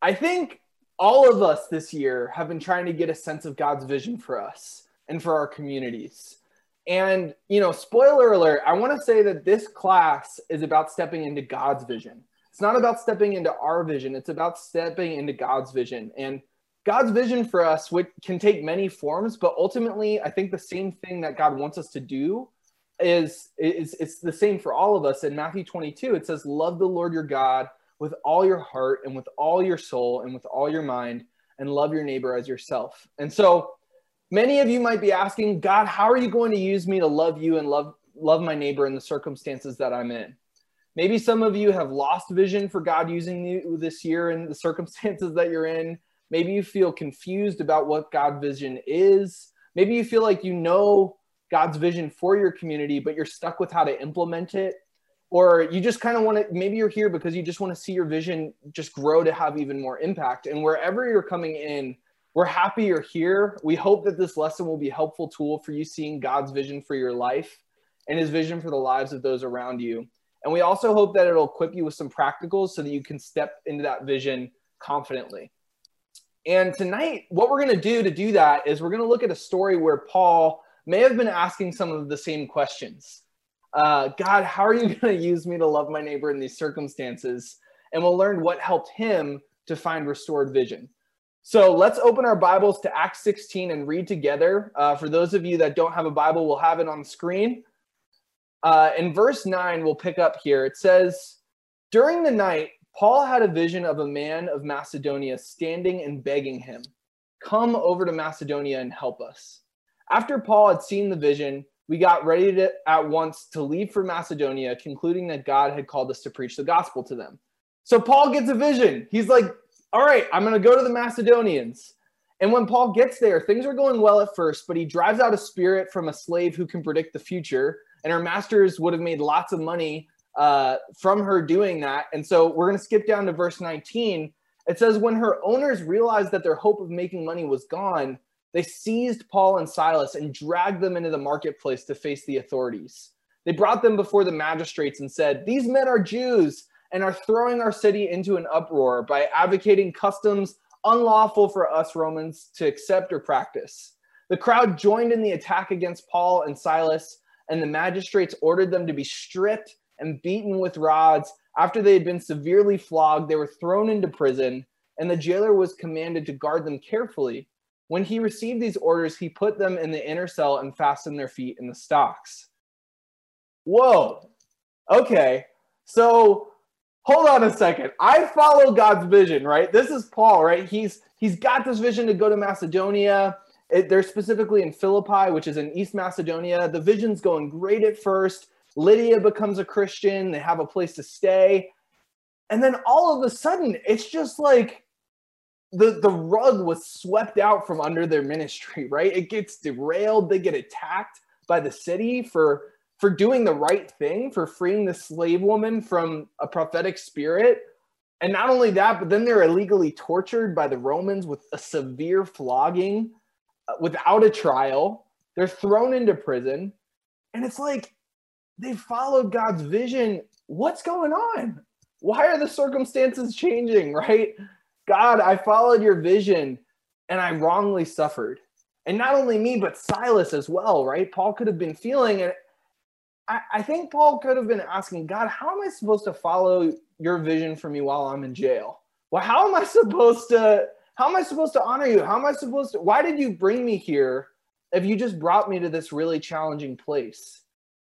I think all of us this year have been trying to get a sense of God's vision for us and for our communities. And, spoiler alert, I want to say that this class is about stepping into God's vision. It's not about stepping into our vision. It's about stepping into God's vision. And God's vision for us can take many forms, but ultimately, I think the same thing that God wants us to do is it's the same for all of us. In Matthew 22, it says, love the Lord your God with all your heart and with all your soul and with all your mind, and love your neighbor as yourself. And so many of you might be asking, God, how are you going to use me to love you and love my neighbor in the circumstances that I'm in? Maybe some of you have lost vision for God using you this year in the circumstances that you're in. Maybe you feel confused about what God's vision is. Maybe you feel like you know God's vision for your community, but you're stuck with how to implement it. Or you just kind of want to, maybe you're here because you just want to see your vision just grow to have even more impact. And wherever you're coming in, we're happy you're here. We hope that this lesson will be a helpful tool for you seeing God's vision for your life and his vision for the lives of those around you. And we also hope that it'll equip you with some practicals so that you can step into that vision confidently. And tonight, what we're going to do that is we're going to look at a story where Paul may have been asking some of the same questions. God, how are you going to use me to love my neighbor in these circumstances? And we'll learn what helped him to find restored vision. So let's open our Bibles to Acts 16 and read together. For those of you that don't have a Bible, we'll have it on the screen. In verse 9, we'll pick up here. It says, during the night, Paul had a vision of a man of Macedonia standing and begging him, come over to Macedonia and help us. After Paul had seen the vision, we got ready at once to leave for Macedonia, concluding that God had called us to preach the gospel to them. So Paul gets a vision. He's like, all right, I'm going to go to the Macedonians. And when Paul gets there, things are going well at first, but he drives out a spirit from a slave who can predict the future. And her masters would have made lots of money from her doing that. And so we're going to skip down to verse 19. It says, when her owners realized that their hope of making money was gone, they seized Paul and Silas and dragged them into the marketplace to face the authorities. They brought them before the magistrates and said, these men are Jews and are throwing our city into an uproar by advocating customs unlawful for us Romans to accept or practice. The crowd joined in the attack against Paul and Silas, and the magistrates ordered them to be stripped and beaten with rods. After they had been severely flogged, they were thrown into prison, and the jailer was commanded to guard them carefully. When he received these orders, he put them in the inner cell and fastened their feet in the stocks. Whoa. Okay. So hold on a second. I follow God's vision, right? This is Paul, right? He's got this vision to go to Macedonia. They're specifically in Philippi, which is in East Macedonia. The vision's going great at first. Lydia becomes a Christian. They have a place to stay. And then all of a sudden, it's just like the rug was swept out from under their ministry, right? It gets derailed. They get attacked by the city for doing the right thing, for freeing the slave woman from a prophetic spirit. And not only that, but then they're illegally tortured by the Romans with a severe flogging without a trial. They're thrown into prison. And it's like, they followed God's vision. What's going on? Why are the circumstances changing, right? God, I followed your vision and I wrongly suffered. And not only me, but Silas as well, right? Paul could have been feeling it. I think Paul could have been asking, God, how am I supposed to follow your vision for me while I'm in jail? Well, how am I supposed to honor you? Why did you bring me here if you just brought me to this really challenging place?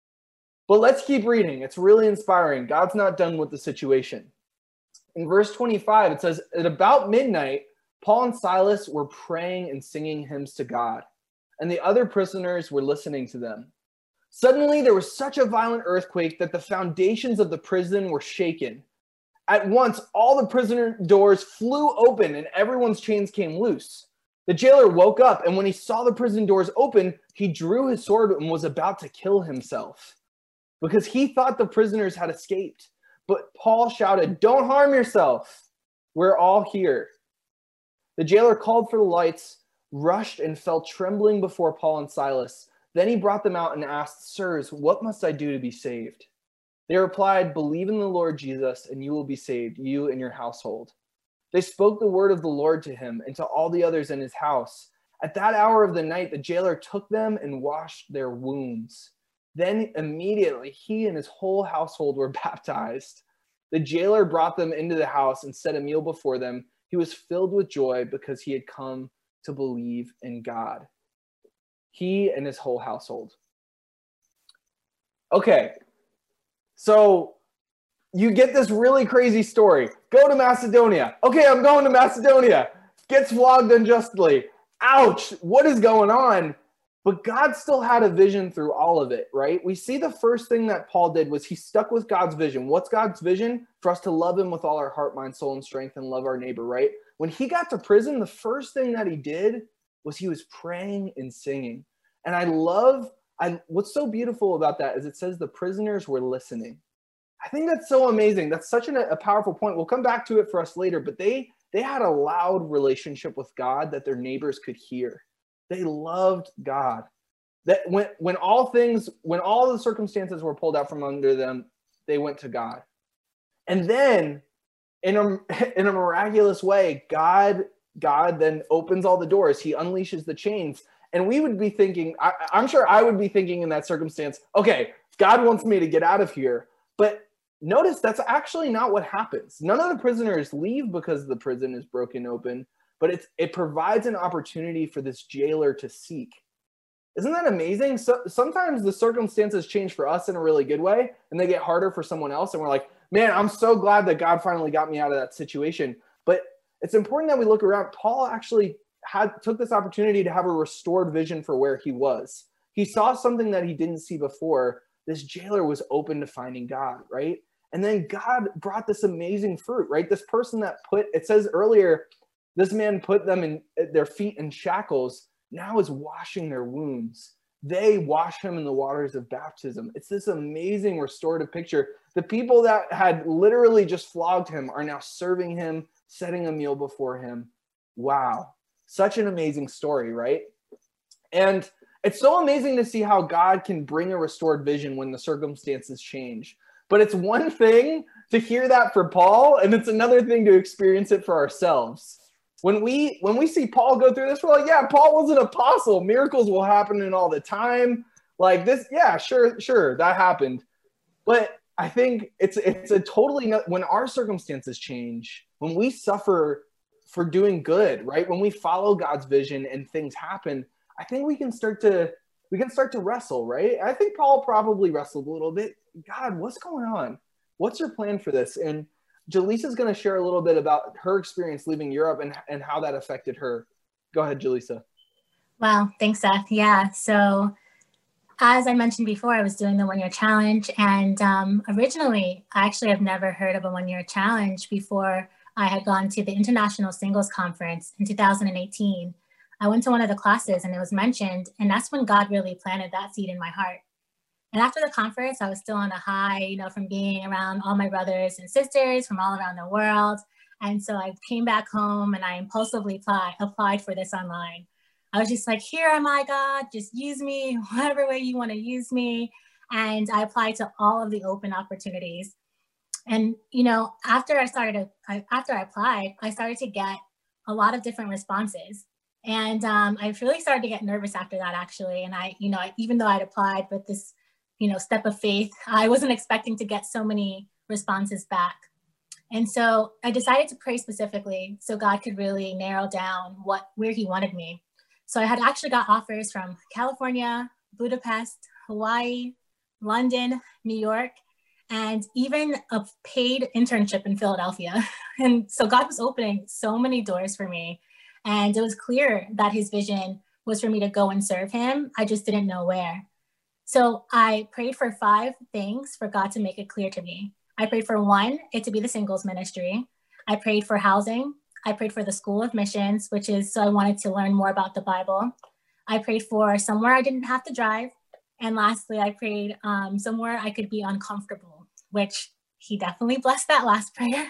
But let's keep reading. It's really inspiring. God's not done with the situation. In verse 25, it says, at about midnight, Paul and Silas were praying and singing hymns to God, and the other prisoners were listening to them. Suddenly, there was such a violent earthquake that the foundations of the prison were shaken. At once, all the prisoner doors flew open and everyone's chains came loose. The jailer woke up, and when he saw the prison doors open, he drew his sword and was about to kill himself because he thought the prisoners had escaped. But Paul shouted, don't harm yourself. We're all here. The jailer called for the lights, rushed and fell trembling before Paul and Silas. Then he brought them out and asked, sirs, what must I do to be saved? They replied, believe in the Lord Jesus and you will be saved, you and your household. They spoke the word of the Lord to him and to all the others in his house. At that hour of the night, the jailer took them and washed their wounds. Then immediately he and his whole household were baptized. The jailer brought them into the house and set a meal before them. He was filled with joy because he had come to believe in God. He and his whole household. Okay, so you get this really crazy story. Go to Macedonia. Okay, I'm going to Macedonia. Gets flogged unjustly. Ouch, what is going on? But God still had a vision through all of it, right? We see the first thing that Paul did was he stuck with God's vision. What's God's vision? For us to love him with all our heart, mind, soul, and strength and love our neighbor, right? When he got to prison, the first thing that he did was he was praying and singing. And what's so beautiful about that is it says the prisoners were listening. I think that's so amazing. That's such a powerful point. We'll come back to it for us later, but they had a loud relationship with God that their neighbors could hear. They loved God. That when all the circumstances were pulled out from under them, they went to God. And then in a miraculous way, God then opens all the doors. He unleashes the chains. And we would be thinking, I'm sure I would be thinking in that circumstance, okay, God wants me to get out of here. But notice that's actually not what happens. None of the prisoners leave because the prison is broken open, but it provides an opportunity for this jailer to seek. Isn't that amazing? So sometimes the circumstances change for us in a really good way, and they get harder for someone else. And we're like, man, I'm so glad that God finally got me out of that situation. But it's important that we look around. Paul actually took this opportunity to have a restored vision for where he was. He saw something that he didn't see before. This jailer was open to finding God, right? And then God brought this amazing fruit, right? This person that it says earlier, this man put them in their feet in shackles, now is washing their wounds. They wash him in the waters of baptism. It's this amazing restorative picture. The people that had literally just flogged him are now serving him, setting a meal before him. Wow. Such an amazing story, right? And it's so amazing to see how God can bring a restored vision when the circumstances change. But it's one thing to hear that for Paul, and it's another thing to experience it for ourselves. When we see Paul go through this, we're like, yeah, Paul was an apostle. Miracles will happen in all the time. Like this, yeah, sure, that happened. But I think it's a totally, when our circumstances change, when we suffer for doing good, right? When we follow God's vision and things happen, I think we can start to wrestle, right? I think Paul probably wrestled a little bit. God, what's going on? What's your plan for this? And Jaleesa's going to share a little bit about her experience leaving Europe and how that affected her. Go ahead, Jaleesa. Wow, thanks, Seth. Yeah, so as I mentioned before, I was doing the 1-year challenge, and originally, I actually have never heard of a 1-year challenge before I had gone to the International Singles Conference in 2018. I went to one of the classes and it was mentioned, and that's when God really planted that seed in my heart. And after the conference, I was still on a high, from being around all my brothers and sisters from all around the world. And so I came back home and I impulsively applied for this online. I was just like, here am I, God, just use me, whatever way you want to use me. And I applied to all of the open opportunities. And, after I applied, I started to get a lot of different responses. And I really started to get nervous after that, actually. And even though I'd applied with this, step of faith, I wasn't expecting to get so many responses back. And so I decided to pray specifically so God could really narrow down where he wanted me. So I had actually got offers from California, Budapest, Hawaii, London, New York, and even a paid internship in Philadelphia. And so God was opening so many doors for me. And it was clear that his vision was for me to go and serve him. I just didn't know where. So I prayed for 5 things for God to make it clear to me. I prayed for 1, it to be the singles ministry. I prayed for housing. I prayed for the School of Missions, which is so I wanted to learn more about the Bible. I prayed for somewhere I didn't have to drive. And lastly, I prayed somewhere I could be uncomfortable, which he definitely blessed that last prayer.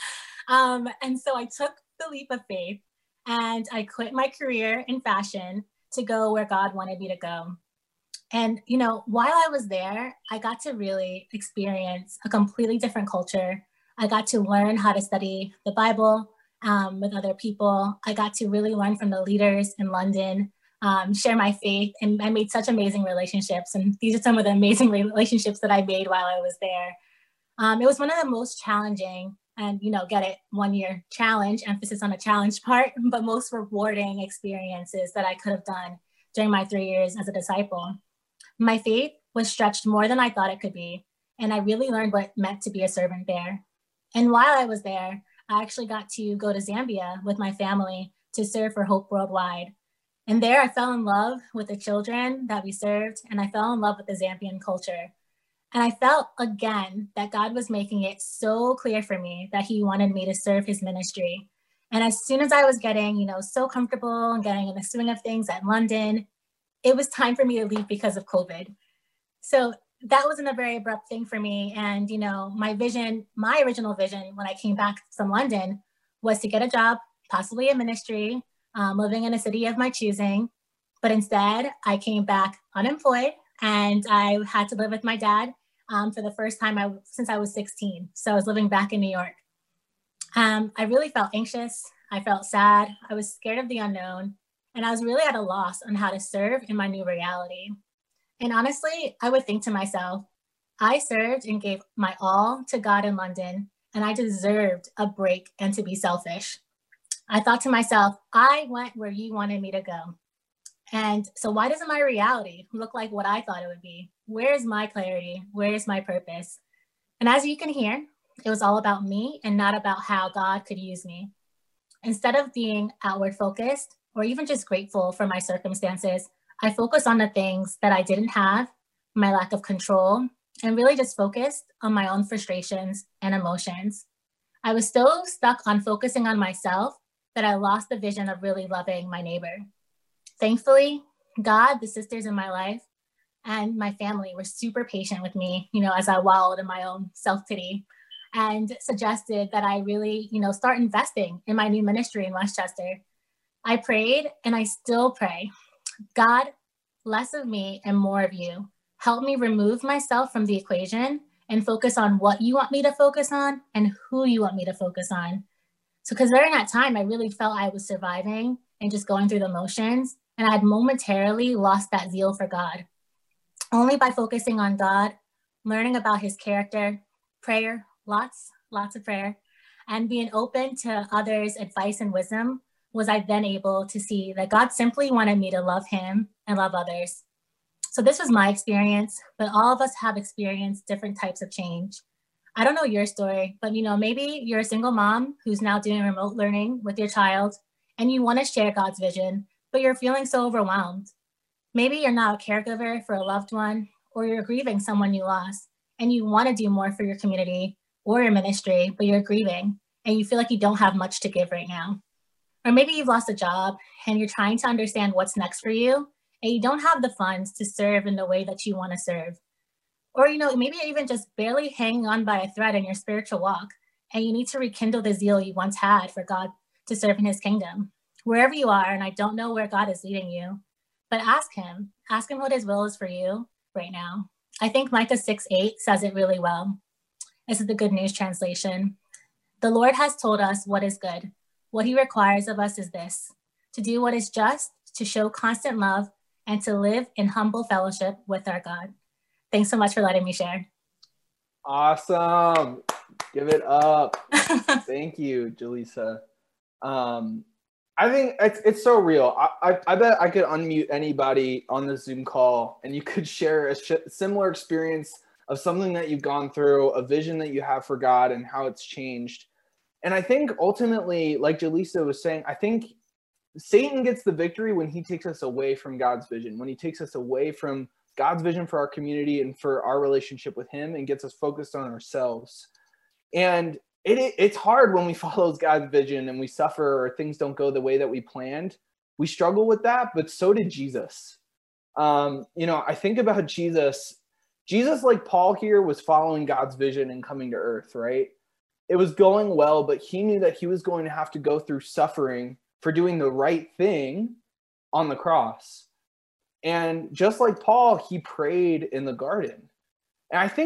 And so I took the leap of faith and I quit my career in fashion to go where God wanted me to go. And, while I was there, I got to really experience a completely different culture. I got to learn how to study the Bible with other people. I got to really learn from the leaders in London, share my faith, and I made such amazing relationships. And these are some of the amazing relationships that I made while I was there. It was one of the most challenging and, get it, 1 year challenge, emphasis on the challenge part, but most rewarding experiences that I could have done during my 3 years as a disciple. My faith was stretched more than I thought it could be, and I really learned what it meant to be a servant there. And while I was there, I actually got to go to Zambia with my family to serve for Hope Worldwide. And there I fell in love with the children that we served, and I fell in love with the Zambian culture. And I felt again that God was making it so clear for me that he wanted me to serve his ministry. And as soon as I was getting, so comfortable and getting in the swing of things at London, it was time for me to leave because of COVID. So that wasn't a very abrupt thing for me. And, my original vision when I came back from London was to get a job, possibly in ministry, living in a city of my choosing. But instead, I came back unemployed and I had to live with my dad for the first time since I was 16. So I was living back in New York. I really felt anxious. I felt sad. I was scared of the unknown. And I was really at a loss on how to serve in my new reality. And honestly, I would think to myself, I served and gave my all to God in London, and I deserved a break and to be selfish. I thought to myself, I went where you wanted me to go. And so why doesn't my reality look like what I thought it would be? Where is my clarity? Where is my purpose? And as you can hear, it was all about me and not about how God could use me. Instead of being outward focused or even just grateful for my circumstances, I focused on the things that I didn't have, my lack of control, and really just focused on my own frustrations and emotions. I was so stuck on focusing on myself that I lost the vision of really loving my neighbor. Thankfully, God, the sisters in my life, and my family were super patient with me, as I wallowed in my own self-pity and suggested that I really, start investing in my new ministry in Westchester. I prayed and I still pray. God, less of me and more of you. Help me remove myself from the equation and focus on what you want me to focus on and who you want me to focus on. So, because during that time, I really felt I was surviving and just going through the motions. And I had momentarily lost that zeal for God. Only by focusing on God, learning about his character, prayer, lots of prayer, and being open to others' advice and wisdom, was I then able to see that God simply wanted me to love him and love others. So this was my experience, but all of us have experienced different types of change. I don't know your story, but maybe you're a single mom who's now doing remote learning with your child and you want to share God's vision, but you're feeling so overwhelmed. Maybe you're now a caregiver for a loved one, or you're grieving someone you lost and you want to do more for your community or your ministry, but you're grieving and you feel like you don't have much to give right now. Or maybe you've lost a job and you're trying to understand what's next for you and you don't have the funds to serve in the way that you want to serve. Or, maybe you're even just barely hanging on by a thread in your spiritual walk and you need to rekindle the zeal you once had for God to serve in his kingdom. Wherever you are, and I don't know where God is leading you, but ask him what his will is for you right now. I think Micah 6:8 says it really well. This is the Good News translation. The Lord has told us what is good. What he requires of us is this: to do what is just, to show constant love, and to live in humble fellowship with our God. Thanks so much for letting me share. Awesome. Give it up. Thank you, Jaleesa. I think it's so real. I bet I could unmute anybody on the Zoom call and you could share a similar experience of something that you've gone through, a vision that you have for God and how it's changed. And I think ultimately, like Jaleesa was saying, I think Satan gets the victory when he takes us away from God's vision, when he takes us away from God's vision for our community and for our relationship with him and gets us focused on ourselves. And it's hard when we follow God's vision and we suffer or things don't go the way that we planned. We struggle with that, but so did Jesus. I think about Jesus. Jesus, like Paul here, was following God's vision and coming to earth, right? It was going well, but he knew that he was going to have to go through suffering for doing the right thing on the cross. And just like Paul, he prayed in the garden. And I think,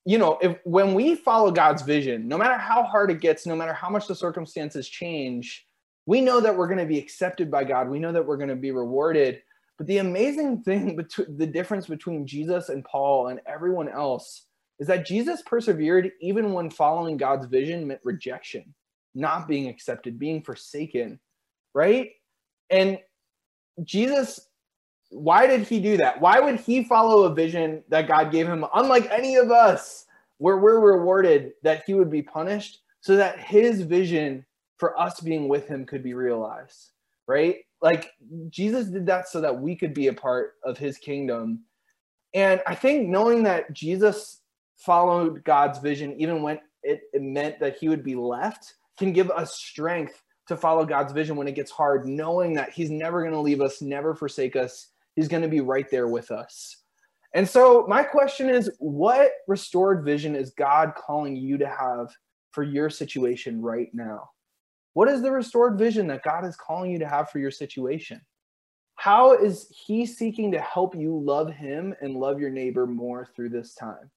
when we follow God's vision, no matter how hard it gets, no matter how much the circumstances change, we know that we're going to be accepted by God. We know that we're going to be rewarded. But the amazing thing, the difference between Jesus and Paul and everyone else, is that Jesus persevered even when following God's vision meant rejection, not being accepted, being forsaken, right? And Jesus, why did he do that? Why would he follow a vision that God gave him, unlike any of us, where we're rewarded, that he would be punished, so that his vision for us being with him could be realized, right? Like, Jesus did that so that we could be a part of his kingdom. And I think knowing that Jesus followed God's vision, even when it meant that he would be left, can give us strength to follow God's vision when it gets hard, knowing that he's never going to leave us, never forsake us. He's going to be right there with us. And so my question is, what restored vision is God calling you to have for your situation right now? What is the restored vision that God is calling you to have for your situation? How is he seeking to help you love him and love your neighbor more through this time?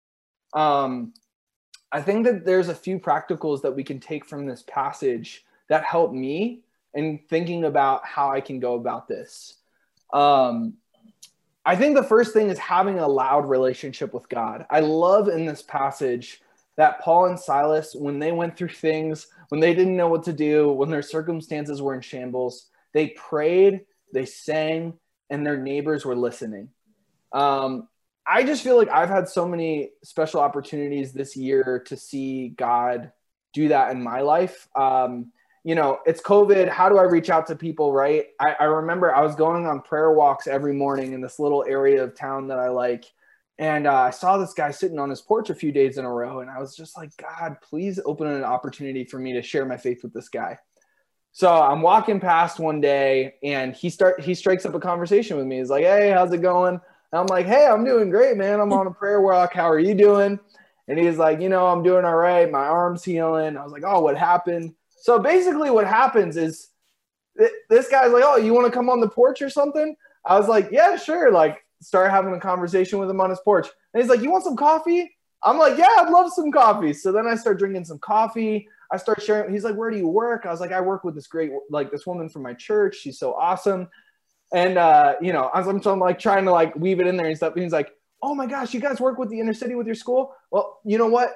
I think that there's a few practicals that we can take from this passage that help me in thinking about how I can go about this. I think the first thing is having a loud relationship with God. I love in this passage that Paul and Silas, when they went through things, when they didn't know what to do, when their circumstances were in shambles, they prayed, they sang, and their neighbors were listening. I just feel like I've had so many special opportunities this year to see God do that in my life. It's COVID. How do I reach out to people, right? I remember I was going on prayer walks every morning in this little area of town that I like. And I saw this guy sitting on his porch a few days in a row. And I was just like, God, please open an opportunity for me to share my faith with this guy. So I'm walking past one day and he strikes up a conversation with me. He's like, hey, how's it going? And I'm like, hey, I'm doing great, man. I'm on a prayer walk. How are you doing? And he's like, I'm doing all right. My arm's healing. I was like, oh, what happened? So basically what happens is this guy's like, oh, you want to come on the porch or something? I was like, yeah, sure. Like, start having a conversation with him on his porch. And he's like, you want some coffee? I'm like, yeah, I'd love some coffee. So then I start drinking some coffee. I start sharing. He's like, where do you work? I was like, I work with this woman from my church. She's so awesome. And, I'm like trying to like weave it in there and stuff. And he's like, oh my gosh, you guys work with the inner city with your school? Well, you know what?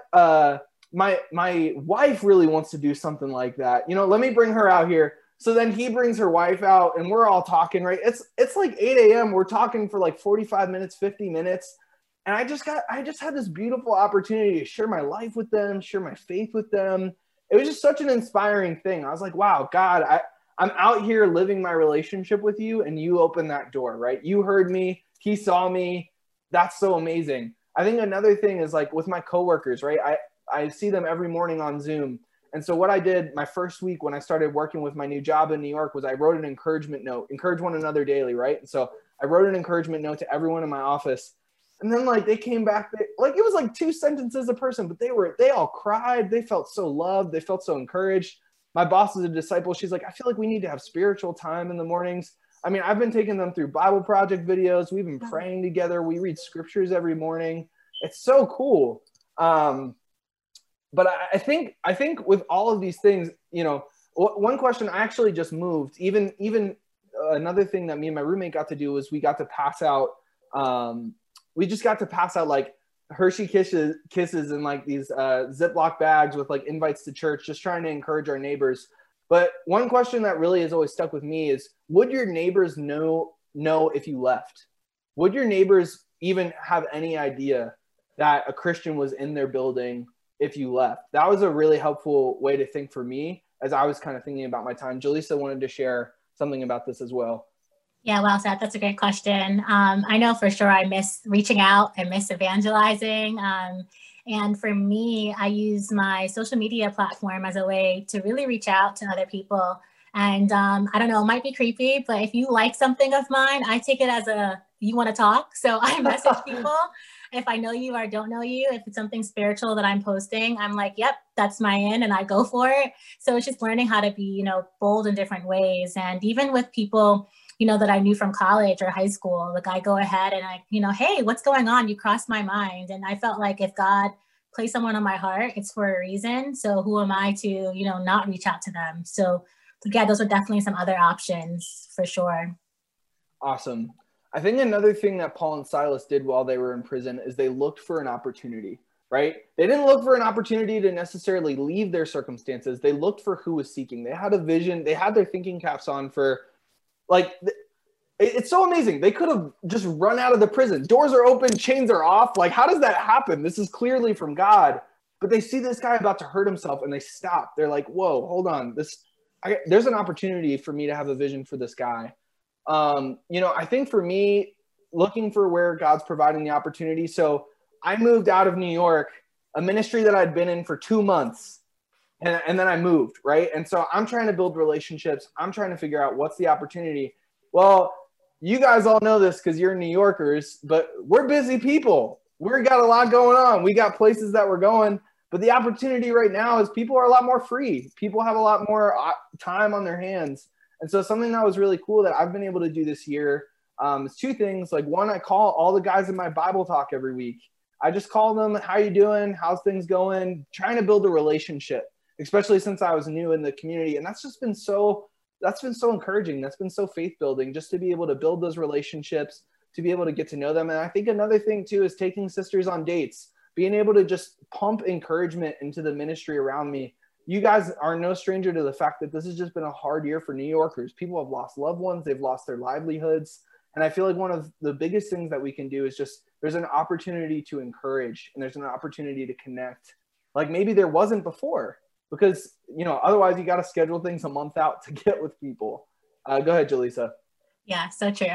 My wife really wants to do something like that. Let me bring her out here. So then he brings her wife out and we're all talking, right? It's like 8 a.m. We're talking for like 45 minutes, 50 minutes. And I just had this beautiful opportunity to share my life with them, share my faith with them. It was just such an inspiring thing. I was like, wow, God, I'm out here living my relationship with you and you opened that door, right? You heard me. He saw me. That's so amazing. I think another thing is like with my coworkers, right? I see them every morning on Zoom. And so what I did my first week when I started working with my new job in New York was I wrote an encouragement note, encourage one another daily, right? And so I wrote an encouragement note to everyone in my office. And then like they came back, it was like 2 sentences a person, but they all cried. They felt so loved. They felt so encouraged. My boss is a disciple. She's like, I feel like we need to have spiritual time in the mornings. I mean, I've been taking them through Bible Project videos. We've been praying together. We read scriptures every morning. It's so cool. But I think with all of these things, one question, I actually just moved. Even another thing that me and my roommate got to do was we got to pass out. We just got to pass out like Hershey kisses in like these Ziploc bags with like invites to church, just trying to encourage our neighbors. But one question that really has always stuck with me is, would your neighbors know if you left? Would your neighbors even have any idea that a Christian was in their building if you left? That was a really helpful way to think for me as I was kind of thinking about my time. Jaleesa wanted to share something about this as well. Yeah, well said. That's a great question. I know for sure I miss reaching out. I miss evangelizing. And for me, I use my social media platform as a way to really reach out to other people. And I don't know, it might be creepy, but if you like something of mine, I take it as you want to talk. So I message people. If I know you or don't know you, if it's something spiritual that I'm posting, I'm like, yep, that's my in, and I go for it. So it's just learning how to be, bold in different ways. And even with people that I knew from college or high school. Like I go ahead and hey, what's going on? You crossed my mind. And I felt like if God placed someone on my heart, it's for a reason. So who am I to, not reach out to them? So yeah, those are definitely some other options for sure. Awesome. I think another thing that Paul and Silas did while they were in prison is they looked for an opportunity, right? They didn't look for an opportunity to necessarily leave their circumstances. They looked for who was seeking. They had a vision. They had their thinking caps on for, like, it's so amazing. They could have just run out of the prison. Doors are open, chains are off. Like, how does that happen? This is clearly from God. But they see this guy about to hurt himself and they stop. They're like, whoa, hold on. There's an opportunity for me to have a vision for this guy. I think for me, looking for where God's providing the opportunity. So I moved out of New York, a ministry that I'd been in for 2 months, and then I moved, right? And so I'm trying to build relationships. I'm trying to figure out what's the opportunity. Well, you guys all know this because you're New Yorkers, but we're busy people. We've got a lot going on. We got places that we're going, but the opportunity right now is people are a lot more free. People have a lot more time on their hands. And so something that was really cool that I've been able to do this year is 2 things. Like, one, I call all the guys in my Bible talk every week. I just call them, how you doing? How's things going? Trying to build a relationship, especially since I was new in the community. And that's been so encouraging. That's been so faith building, just to be able to build those relationships, to be able to get to know them. And I think another thing too is taking sisters on dates, being able to just pump encouragement into the ministry around me. You guys are no stranger to the fact that this has just been a hard year for New Yorkers. People have lost loved ones. They've lost their livelihoods. And I feel like one of the biggest things that we can do is just, there's an opportunity to encourage and there's an opportunity to connect like maybe there wasn't before, because, otherwise you got to schedule things a month out to get with people. Go ahead, Jaleesa. Yeah, so true.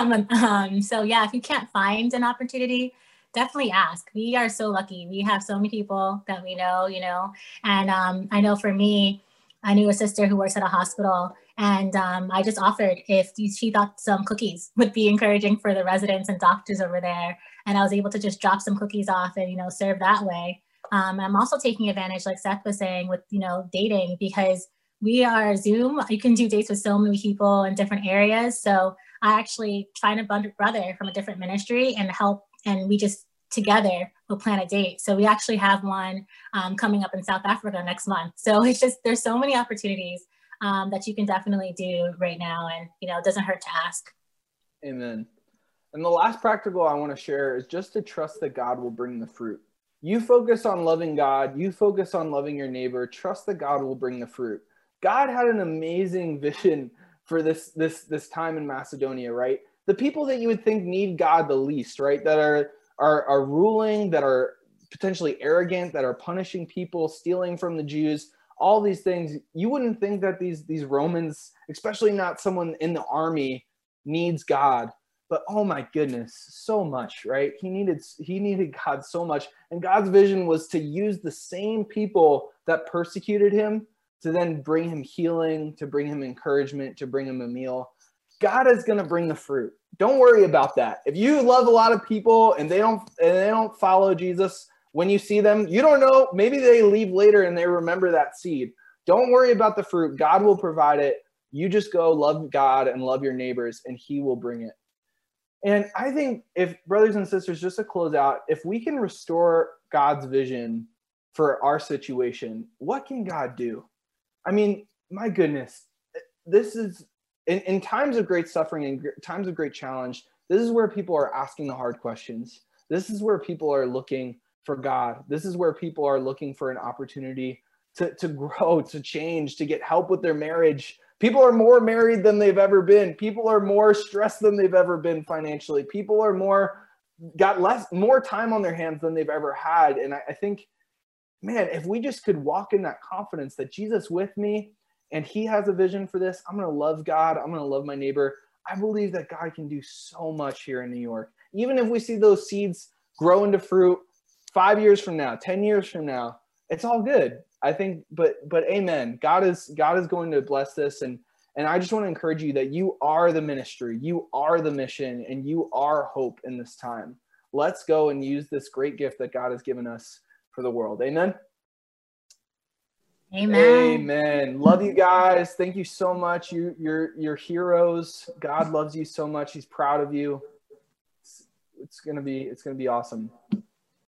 So yeah, if you can't find an opportunity, definitely ask. We are so lucky. We have so many people that we know, and I know for me, I knew a sister who works at a hospital, and I just offered if she thought some cookies would be encouraging for the residents and doctors over there. And I was able to just drop some cookies off and, serve that way. I'm also taking advantage, like Seth was saying, with, dating, because we are Zoom. You can do dates with so many people in different areas. So I actually find a brother from a different ministry and help, and we just together will plan a date. So we actually have one coming up in South Africa next month. So it's just, there's so many opportunities that you can definitely do right now. And, it doesn't hurt to ask. Amen. And the last practical I want to share is just to trust that God will bring the fruit. You focus on loving God. You focus on loving your neighbor. Trust that God will bring the fruit. God had an amazing vision for this time in Macedonia, right? The people that you would think need God the least, right? That are ruling, that are potentially arrogant, that are punishing people, stealing from the Jews, all these things. You wouldn't think that these Romans, especially not someone in the army, needs God. But oh my goodness, so much, right? He needed God so much. And God's vision was to use the same people that persecuted him to then bring him healing, to bring him encouragement, to bring him a meal. God is going to bring the fruit. Don't worry about that. If you love a lot of people and they don't follow Jesus, when you see them, you don't know, maybe they leave later and they remember that seed. Don't worry about the fruit. God will provide it. You just go love God and love your neighbors and he will bring it. And I think, if brothers and sisters, just to close out, if we can restore God's vision for our situation, what can God do? I mean, my goodness, this is in times of great suffering and times of great challenge, this is where people are asking the hard questions. This is where people are looking for God. This is where people are looking for an opportunity to grow, to change, to get help with their marriage. People are more married than they've ever been. People are more stressed than they've ever been financially. People are more time on their hands than they've ever had. And I think, man, if we just could walk in that confidence that Jesus is with me and he has a vision for this, I'm going to love God. I'm going to love my neighbor. I believe that God can do so much here in New York. Even if we see those seeds grow into fruit 5 years from now, 10 years from now, it's all good. I think, but amen. God is going to bless this. And I just want to encourage you that you are the ministry, you are the mission, and you are hope in this time. Let's go and use this great gift that God has given us for the world. Amen. Amen. Amen. Love you guys. Thank you so much. You're heroes. God loves you so much. He's proud of you. It's gonna be awesome.